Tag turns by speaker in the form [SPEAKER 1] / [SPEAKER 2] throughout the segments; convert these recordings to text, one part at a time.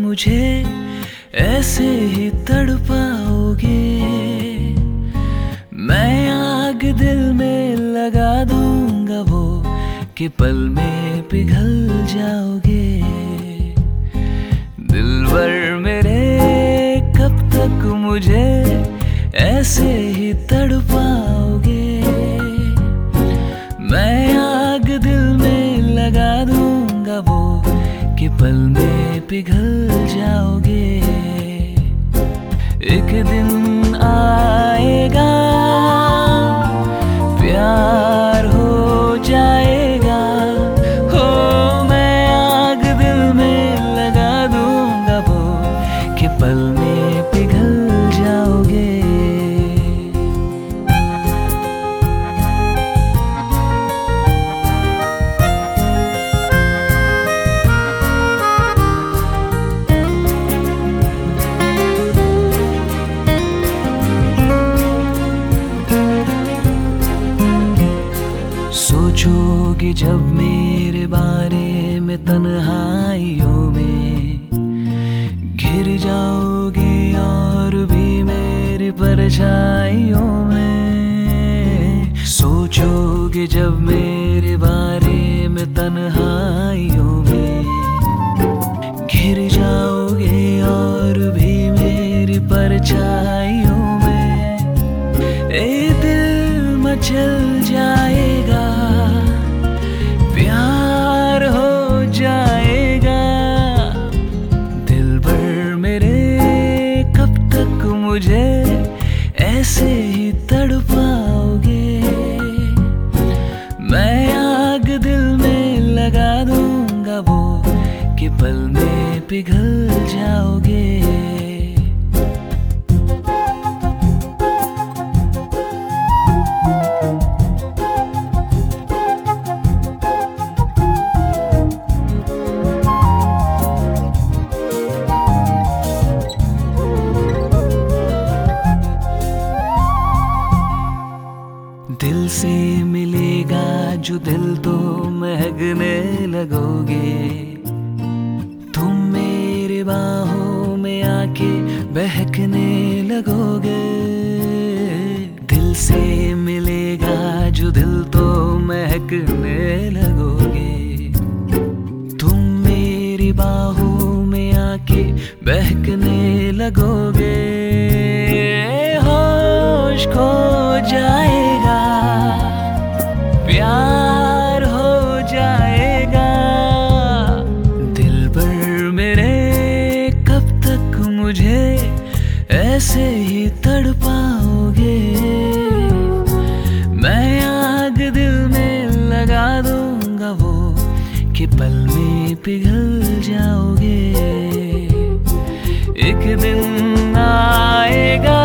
[SPEAKER 1] मुझे ऐसे ही तड़पाओगे। मैं आग दिल में लगा दूंगा वो कि पल में पिघल जाओगे। दिलबर मेरे कब तक मुझे ऐसे ही तड़पाओगे। मैं आग दिल में लगा दूंगा वो कि पल में पिघल जाओगे। एक दिन आएगा प्यार हो जाएगा। हो मैं आग दिल में लगा दूंगा वो कि पल में पिघल जाओगे। सोचोगे जब मेरे बारे में तन्हाइयों में, घिर जाओगे और भी मेरी परछाइयों में। सोचोगे जब मेरे बारे में तन्हाइयों में, घिर जाओगे और भी मेरी परछाइयों में। ए दिल मचल जाएगा, प्यार हो जाएगा। दिलबर मेरे कब तक मुझे ऐसे ही तड़पाओगे। मैं आग दिल में लगा दूंगा वो कि पल में पिघल जाओगे। दिल से मिलेगा जो दिल तो महकने लगोगे। तुम मेरी बाहों में आके बहकने लगोगे। दिल से मिलेगा जो दिल तो महकने लगोगे। तुम मेरी बाहों में आके बहकने लगोगे। होश खो जाएगा, प्यार हो जाएगा। दिलबर मेरे कब तक मुझे ऐसे ही तड़पाओगे। मैं आग दिल में लगा दूंगा वो कि पल में पिघल जाओगे। एक दिन आएगा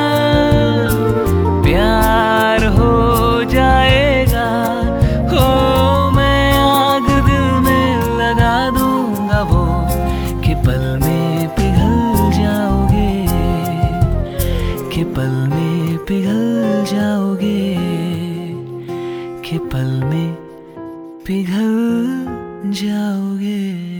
[SPEAKER 1] प्यार हो जाएगा। हो मैं आग दिल में लगा दूंगा वो कि पल में पिघल जाओगे। कि पल में पिघल जाओगे। कि पल में पिघल जाओगे।